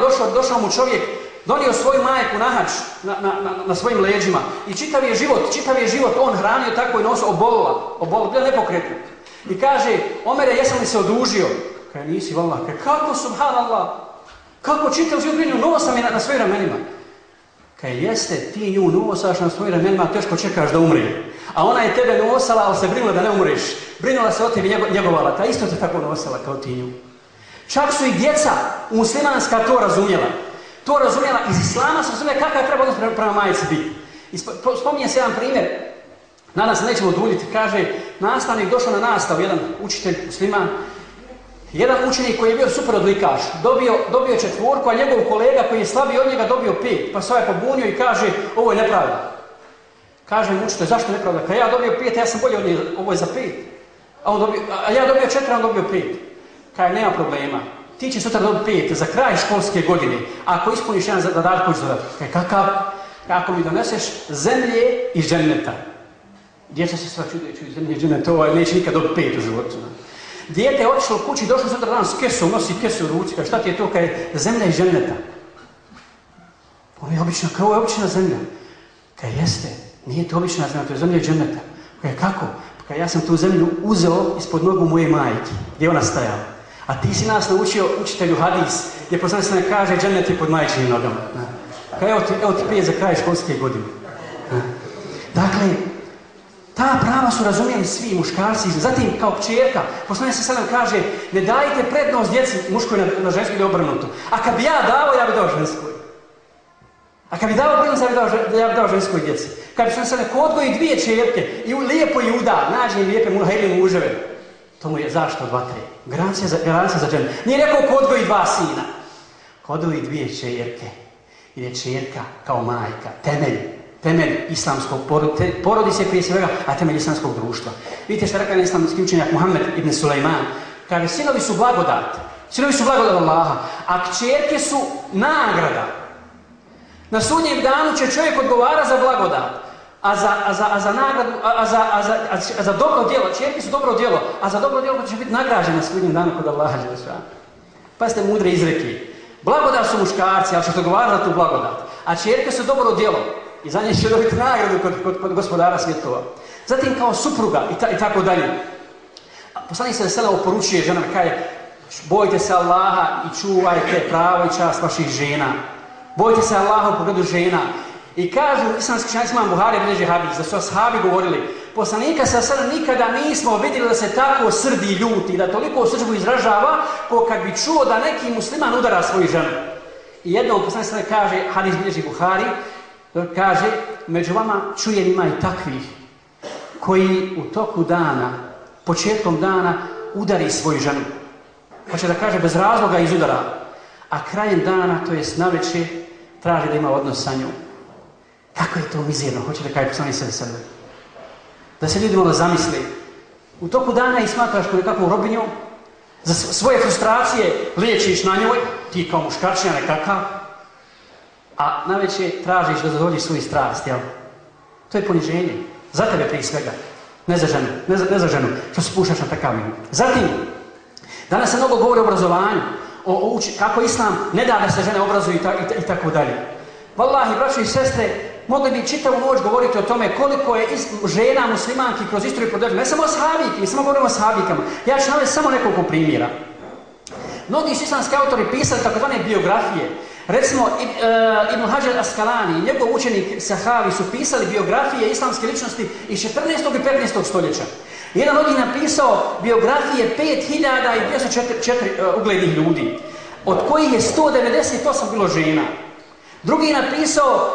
došao mu čovjek, donio svoju majku na hač na svojim leđima i čitav je život on hranio tako i nosio, obolila, bila nepokretna. I kaže, Omere, jesam li se odužio? Kaže, nisi vallah. Kaže, kako, subhanallah, kako čitav život brinju, nosam je na svojim ramenima. Kaže, jeste, ti nju nosaš na svojim ramenima, teško čekaš da umri. A ona je tebe nosala, ali se brinula da ne umreš. Brinula se o tebi, njegovala, ta isto te tako nosila kao ti nju. Čak su i djeca muslimanska to razumjela. To razumjela, iz islama se razumjela kakav treba odnos prema majici biti. I spominje se jedan primjer, nadam se nećemo duljiti, kaže, nastavnik došao na nastavu, jedan učitelj musliman, jedan učenik koji je bio super odlikaš, dobio 4, a njegov kolega koji je slabiji od njega dobio 5, pa se ovaj pobunio i kaže, ovo je nepravda. Kaže mu učitelj, zašto nepravda? Kad ja dobio 5, ja sam bolji od njega, ovo je za 5. A ja dobio 4, a on dobio 5. Kaže, nema problema. Ti će sutra dobiti 5 za kraj školske godine. Ako ispuniš jedan zadatak, koji ćeš dodati. Kaže, kakav? Ako mi doneseš zemlje i dženneta. Djeca se sva čudeću, zemlje i dženneta, neće nikad dobiti 5 u životu. Dijete je otišlo u kući, došlo sutra dan s kesom, nosi kesu u ruci. Kaže, šta ti je to? Kaže, zemlja i dženneta. Ovo je obična zemlja. Kaže, jeste, nije to obična zemlja, to je zemlja i dženneta. Kaže, kako? Kaže, ja sam tu zemlju uzeo ispod nogu moje majke, gdje ona stajala. A ti si nas naučio učitelju hadis, gdje poslanik se ne kaže džennet je pod majčinim nogama. Evo ti 5 za kraj školske godine. Dakle, ta prava su razumijeni svi muškarci. Zatim, kao kćerka, poslanik se sada kaže, ne dajte prednost djeci muškoj na ženskoj ili obrnuto. A kad bi ja dao, ja bi dao ženskoj. A kad bi dao prednost, ja bi dao ženskoj djeci. Kad bi sam sada ko odgoji 2 kćerke i lijepo i uda, nađe im lijepe muhajlije muževe, to mu je zašto 2, 3. Garancija za džennet. Nije rekao ko odgoji 2 sina. Ko odgoji 2 kćerke. Jer je kćerka kao majka, temelj islamskog porodice prije svega, a temelj islamskog društva. Vidite što je rekao islamski učenjak Muhammed ibn Sulejman. Kaže, sinovi su blagodat Allaha, a kćerke su nagrada. Na sudnjem danu će čovjek odgovara za blagodat. A za nagradu, a za dobro djelo, kćerke su dobro djelo, a za dobro djelo će biti nagrađen na sudnjem danu kod Allaha. Pazite mudre izreke. Blagodat su muškarci, ali će odgovarati za tu blagodat. A kćerke su dobro djelo i za nje će dobiti nagradu kod gospodara svjetova. Zatim kao supruga i tako dalje. Poslanik se veselo oporučuje ženama, kaže, bojte se Allaha i čuvajte pravo i čast vaših žena. Bojte se Allaha u pogledu žena. I kažu islamski učenjaci imam Buhari bilježi hadis, da su ashabi govorili, poslanika sa sada nikada nismo vidjeli da se tako srdi i ljuti, da toliko srdžbu izražava, ko kad bi čuo da neki musliman udara svoju ženu. I jednom poslanik sada kaže, hadis bilježi Buhari, kaže, među vama čujem ima i takvih koji u toku dana, početkom dana udari svoju ženu. Hoće da kaže bez razloga izudara, a krajem dana, to jest navečer, traži da ima odnos sa njom. Kako je to mizerno, hoće da kaže poslanik sebe. Da se ljudi malo zamisli. U toku dana i smatraš kao nekakvu robinju, za svoje frustracije liječiš na njoj, ti kao muškarčina nekakav, a navečer tražiš da zadovoljiš svoju strast, jel? To je poniženje. Za tebe prije svega. Ne za ženu, što se pušaš na takav minut. Zatim, danas se mnogo govori o obrazovanju, kako islam ne da da se žene obrazuju i tako dalje. Wallahi, braćo i sestre, mogli bi čitavu noć govoriti o tome koliko je žena muslimanki kroz istoriju prodavljena. Ne samo sahabiki, ne samo govorimo o sahabikama. Ja ću navesti samo nekoliko primjera. Mnogi su islamski autori pisali takozvane biografije. Recimo, Ibn Hajar Askalani i njegov učenik Sahavi su pisali biografije islamske ličnosti iz 14. i 15. stoljeća. Jedan od njih napisao biografije 5204 uglednih ljudi, od kojih je 198 bilo žena. Drugi je napisao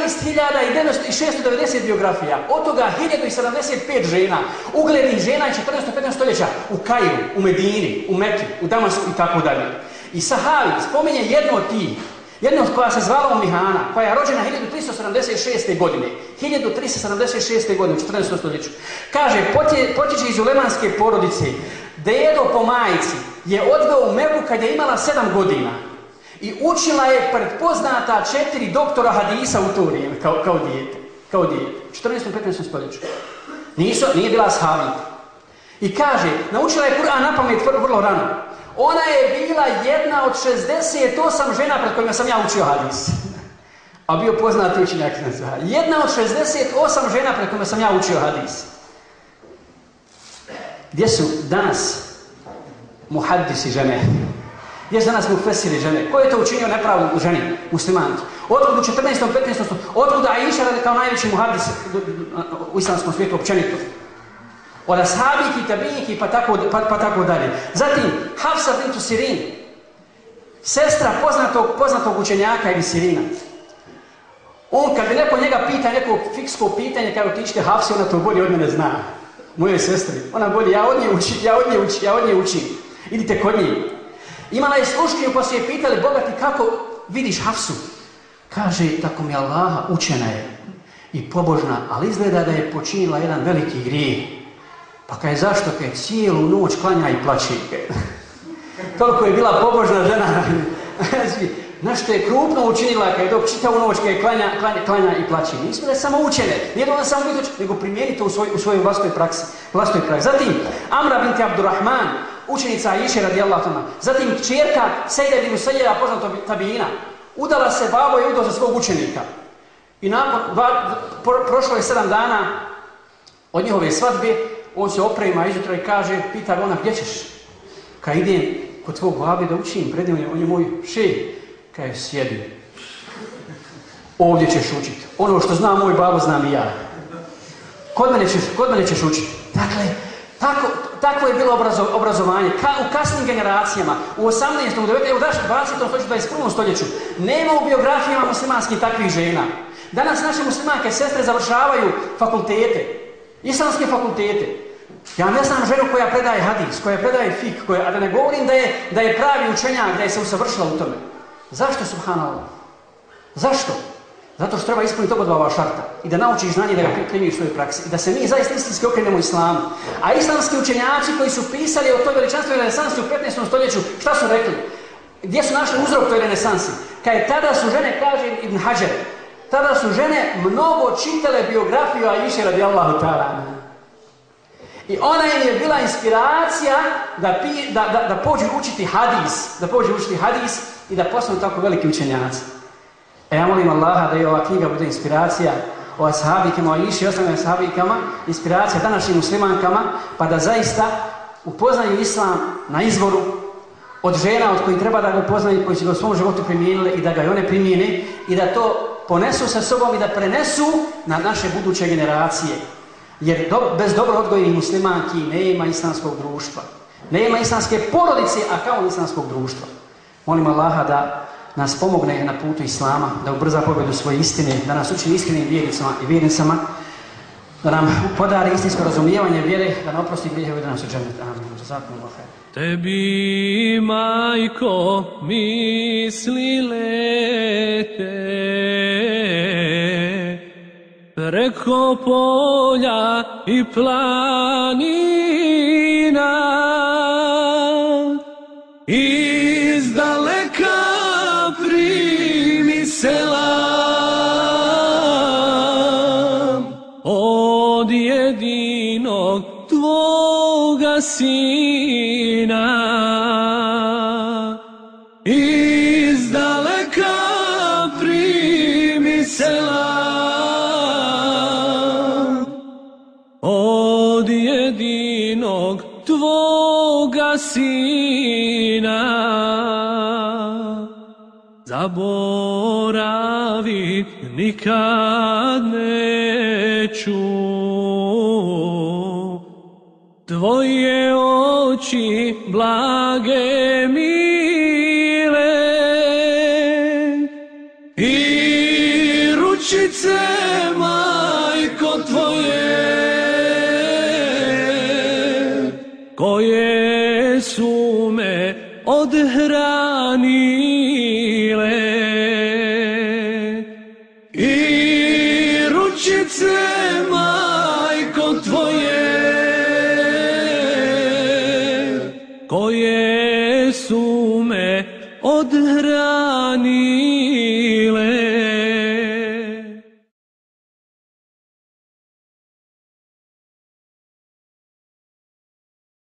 11.690 biografija, od toga 1075 žena, uglednih žena iz 14. i 15. stoljeća u Kairu, u Medini, u Meki, u Damasku i tako dalje. I Sahavi spominje jednu od tih, jednu koja se zvala Mihana, koja je rođena 1376. godine. 1376. godine, u 14. stoljeću. Kaže, potječe iz ulemanske porodice. Dedo po majici je odveo u Meku kad je imala 7 godina. I učila je pred poznata 4 doktora hadisa u to vrijeme, kao dijete. U 14. i 15. stoljeću. Nije bila ashabita. I kaže, naučila je Kur'an na pamet vrlo rano. Ona je bila jedna od 68 žena pred kojima sam ja učio hadis. A bio poznati učenjak. Jedna od 68 žena pred kojima sam ja učio hadis. Gdje su danas muhaddisi žene? Gdje su danas mufesiri žene? Ko je to učinio nepravdu u ženi, muslimanki? Otkud u 14. 15. Otkud Aisha radi kao najveći muhaddis u islamskom svijetu općenito? Od ashabiki, tabijiki, pa tako dalje. Zatim, Hafsa bintu Sirin, sestra poznatog učenjaka ili Sirina. On, kad bi neko njega pita, neko fiksko pitanje, kada otičite Hafsi, ona to bolje od mene zna. Mojoj sestri. Ona bolje, ja od nje učim. Idite kod nje. Imala je sluškinju pa su je pitali, bogati, kako vidiš Hafsu? Kaže, tako mi Allaha, učena je i pobožna, ali izgleda da je počinila jedan veliki grijeh. Pa kaže, zašto? Kaže, cijelu noć klanja i plaće. Toliko je bila pobožna žena. Nešto je krupno učinila, kaže, dok čitavu noć kaže, klanja i plaće. Nismo da je samo učene, nije da ona samo biti učene, nego primijenite u svojoj vlastnoj praksi. Zatim, Amra binti Abdurrahman, učenica Aisha radijallahu anha. Zatim, kćerka Sejda ibn Musayyaba, poznatog tabijina. Udala se, babo je udao za svog učenika. I nakon, prošlo je 7 dana od njihove svadbe, on se oprema izjutra i kaže, pita ga ona, gdje ćeš? Kad idem kod tvog babe da učim, pred njim, on je moj šejh. Kaže, sjedi. Ovdje ćeš učiti. Ono što zna moj babo, znam i ja. Kod mene ćeš učiti. Dakle, tako je bilo obrazovanje. U kasnim generacijama, u 18. u 19. u 20. stoljeću, 21. stoljeću, nema u biografijama muslimanskih takvih žena. Danas naše muslimanke sestre završavaju fakultete, islamske fakultete. Ja ne znam ženu koja predaje hadis, koja predaje fik, a da ne govorim da je pravi učenjak, da je se usavršila u tome. Zašto, subhanallah? Zašto? Zato što treba ispuniti oba ova šarta i da naučiš znanje da ga primiješ u svojoj praksi i da se mi zaista istinski okrenemo islamu. A islamski učenjaci koji su pisali o toj veličanstvenoj renesansi u 15. stoljeću, šta su rekli? Gdje su našli uzrok toj renesansi? Kaže, tada su žene, kaže Ibn Hajar, tada su žene mnogo čitale biografiju Aisha radijallahu ta'ala. I ona im je bila inspiracija da pođu učiti hadis, i da postanu tako veliki učenjaci. Ja molim Allaha da je ova knjiga bude inspiracija o ashabikama, o Aiši i ostalim ashabikama, inspiracija današnjim muslimankama, pa da zaista upoznaju islam na izvoru od žena od kojih treba da ga upoznaju, koji su ga u svom životu primijenili i da ga i one primijene i da to ponesu sa sobom i da prenesu na naše buduće generacije. Jer bez dobro odgojenih muslimanki nema islamskog društva. Nema islamske porodice, a kao islamskog društva. Molim Allaha da nas pomogne na putu islama, da ubrza pobjedu svoje istine, da nas učini iskrenim vjernicama i vjernicama, da nam podari istinsko razumijevanje vjere, da nam oprosti grijehove, da nam se džennet. Amin. Jazakumullahu khairan. Tebi, majko, misli lete preko polja i planina, iz daleka primi selam od jedinog tvoga sina. Iz daleka primi selam od jedinog tvoga sina. Zaboravit nikad neću tvoje oči blage mile i ručice, majko, tvoje koje su me odhranile i ručice,